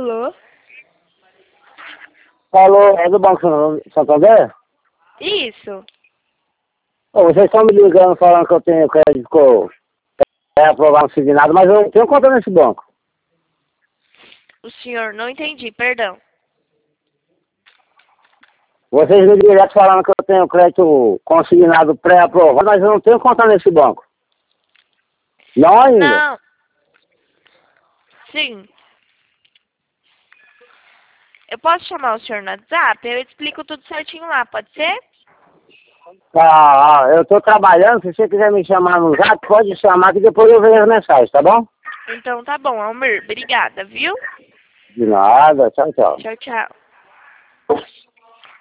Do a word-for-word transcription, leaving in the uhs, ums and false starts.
Alô? Alô, é do Banco Santander? Isso. Ô, vocês estão me ligando falando que eu tenho crédito com é aprovado signado, mas eu não tenho conta nesse banco. O senhor, não entendi, perdão. Vocês me direto falando que eu tenho crédito consignado pré-aprovado, mas eu não tenho conta nesse banco. Não ainda. Não. Sim. Eu posso chamar o senhor no WhatsApp? Eu explico tudo certinho lá, pode ser? Tá, eu tô trabalhando, se você quiser me chamar no zap, pode chamar que depois eu vejo as mensagens, tá bom? Então tá bom, Almir. Obrigada, viu? De nada, tchau, tchau. Tchau, tchau.